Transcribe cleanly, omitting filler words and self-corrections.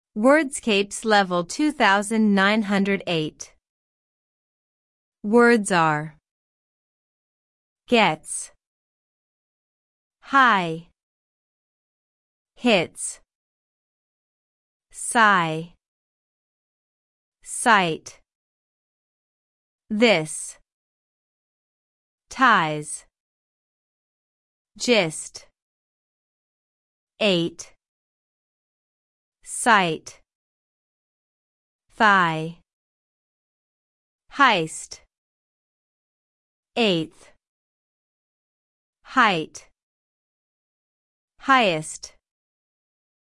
Wordscapes Level 2908. Words are gets, high, hits, sigh, sight, this, ties, gist, eight, sight, thigh, heist, eighth, height, highest.